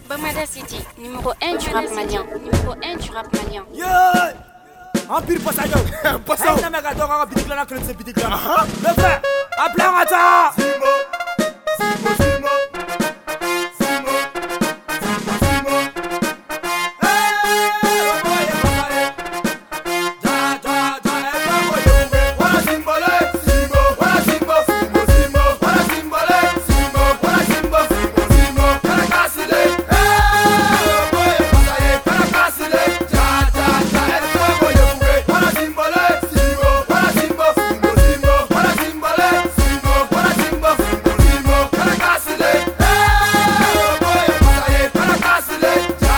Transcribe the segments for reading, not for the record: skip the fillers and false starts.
Bamada City, numéro 1 du rap malien. Numéro 1 du rap malien. Yeah! Empire Passayo! Passayo! Aïe, n'a pas d'or, bidik lana, que c'est bidik lana. Le frère! Appelez un rata! Simo! Simo, Simo! Simo! Simo, Simo! Voilà Simbole! Simo! Voilà Simbo! Simo, Simo! Voilà Simbole! Simo! Voilà Simbo! Simo, Simo! Voilà Kassile! Voilà Kassile! Voilà Simbole! Simo! Voilà Simbo! Simo, Simo! Voilà Simbole! Simo! Voilà Simbo! Simo, Simo! Voilà Kassile! Voilà Kassile!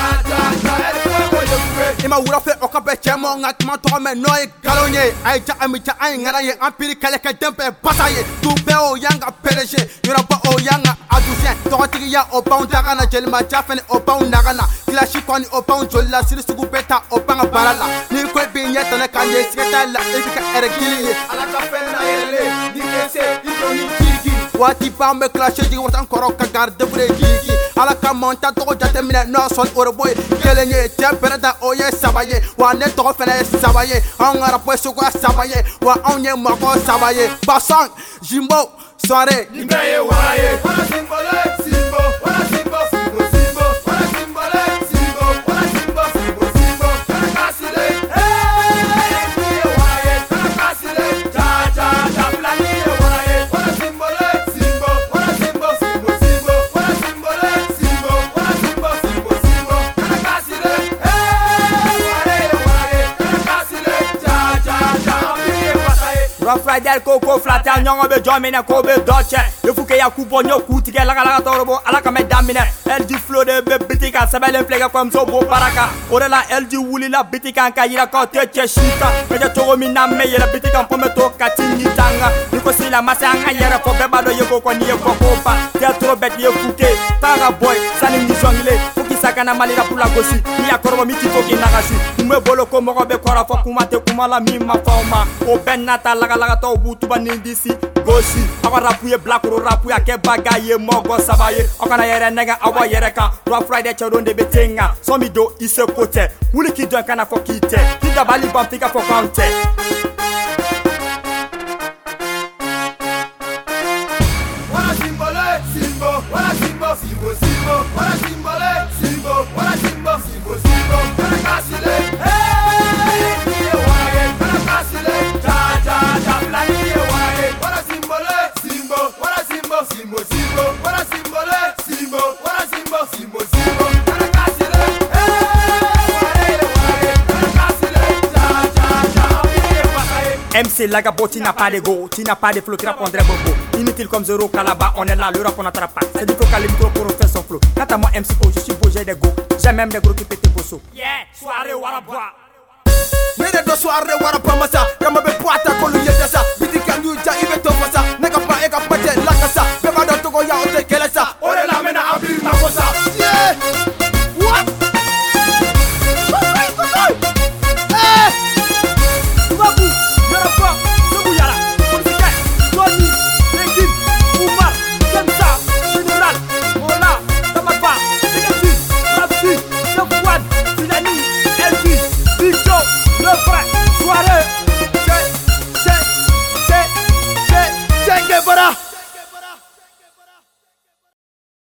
Ima wura fe okabe chemo ngatma to me noy galonye ay ja amita ay ngaraye empire kale ka dempe bataye tu be o yanga PDG yura ba o yanga adusien to tigiya o baunda kana jelma jafene o baunda kana clashi kwani o baun jolla sirisugu beta o banga barala ni ko be nyata na kanye sikata la ebika ergili ala ka fenna yele ni kese idoni kiki wati bambe clashi di watan koroka garde bure kiki ala ka monta to jate mine no son orboy kelenye temperada o ye sabaye wa ne to fene sabaye angara poeso kwa sabaye wa onye mako sabaye basang jimbo soirée Nimeye waye Wala Simbole Simbo Wala Simbo Simbo Simbo Wala Simbole Simbo Wala Simbo Simbo Simbo Wala Kassile Nimeye waye Wala Kassile Ja ja ja Planiye waye Wala Simbole Simbo Wala Simbo Simbo Simbo Wala Simbole Simbo Wala Simbo Simbo Simbo Wala Kassile Nimeye waye Wala Kassile Ja ja ja Planiye waye Rough Rider Coco Flatter Nyongo be Jomine Kobe Dodge Efuke ya kubo nyoku tike laga torobo alaka me damine elle dit flow de bitika sabele flega comme so bo baraka orela elle dit wuli la bitika ka yira ko te cheshika meja toro mina me yela bitika po me to katini tanga niko sila masanga yera ko beba do yeko ko ni yeko ko pa te tro bet yefuke para boy sani ni jongle fuki sakana malira pour la gosi ni akorobo miti foki nagashi me bolo ko mo be kora fo kuma te kuma la mi ma forma o benata laga to butu banindisi gosi awa rapuye black ro rapuya ke bagaye mogo sabaye okana yere nega awa yere ka Rough Rider charonde betenga somi do ise kote wuli ki don kana fokite kida bali bampiga fokante Wala Simbole Simbo Wala Simbo Simbo Simbo Wala Simbole Simbo Wala Simbo Simbo Simbo Wala Kassile Nimeye waye Wala Kassile Ja ja ja Planiye waye Wala Simbole Simbo Wala Simbo Simbo Simbo Wala Simbole Simbo Wala Simbo Simbo Simbo Wala Kassile Nimeye waye Wala Kassile Ja ja ja Planiye waye MC Lagabo, tu n'as pas de go, tu n'as pas de flow, tu répondrais bobo. Inutile comme zéro Kalaba, on est là, le rap on n'attrape pas. C'est du coca le micro pour faire son flow. Quant à moi MC Bo, je suis beau, j'ai des go. J'aime même des gros qui pètent bosso. Yeah, soirée wara bois. mene do soirée wara pamasa yama be poata ko lu yedasa